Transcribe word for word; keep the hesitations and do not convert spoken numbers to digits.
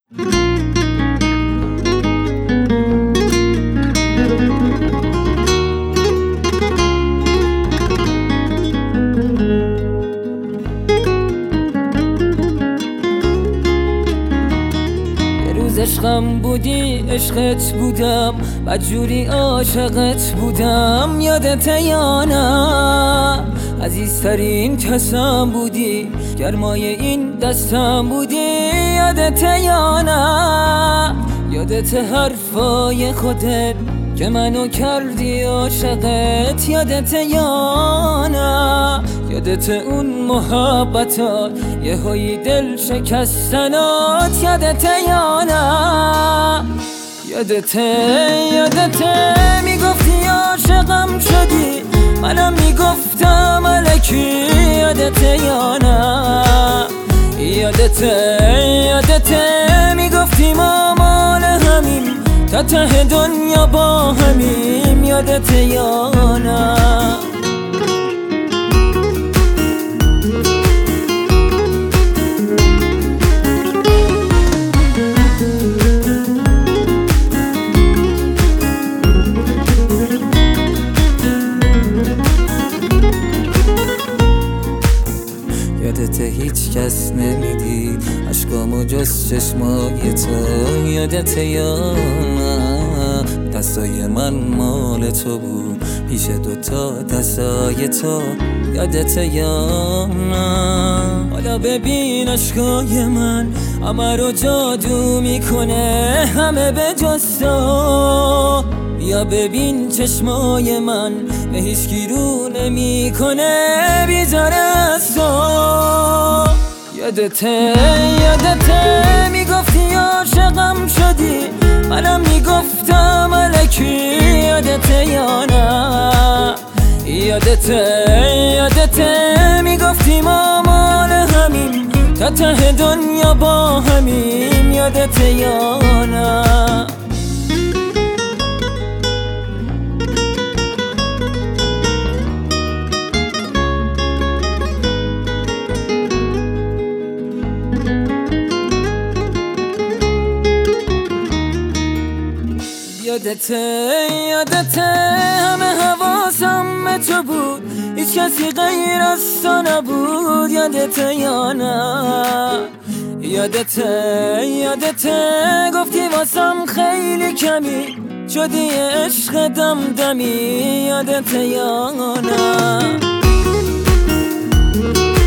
عشقم بودی عشقت بودم بدجوری عاشقت بودم یادت یا نه عزیزترین کسم بودی گرمای این دستم بودی یادت یا نه یادت حرفای خودت که منو کردی عاشقت یادت یا نه یادت اون محبتات یه هایی دل شکستنات یادت یا نه یادت یادت میگفتی عاشقم شدی منم میگفتم الکی یادت یا نه یادت یادت میگفتی ما مال همیم تا ته دنیا با همیم یادت یا نه یادت هیچ کس نمیدید عشقامو جز چشمای تو یادت یا نه دستای من مال تو بود پیش دوتا دستای تو یادت یا نه حالا ببین عشقای من همه رو جادو میکنه همه به جز تو یا ببین چشمای من به هیچ کی رو نمیکنه بیزار از تو یادت یادت میگفتی عاشقم شدی منم میگفتم الکی یادت یا نه یادت یادت میگفتی ما مال همیم تا ته دنیا با همیم یادت یا نه یادت یادت همه حواسم به تو بود هیچ کسی غیر از تو نبود یادت یا نه یادت یادت گفتی واسم خیلی کمی شدی عشق دمدمی یادت یا نه